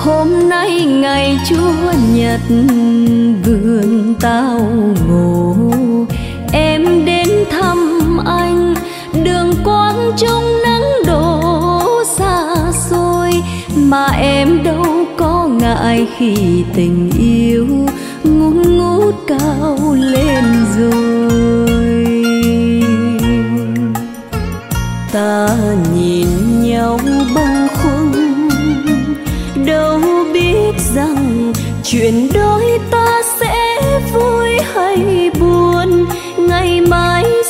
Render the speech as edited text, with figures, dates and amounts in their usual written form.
Hôm nay ngày Chúa Nhật vườn tao ngộ, em đến thăm anh, đường quang trong nắng đổ xa xôi, mà em đâu có ngại khi tình yêu ngút ngút cao lên rồi. Ta nhìn nhau bâng khuâng, đâu biết rằng chuyện đôi ta sẽ vui hay buồn, ngày mai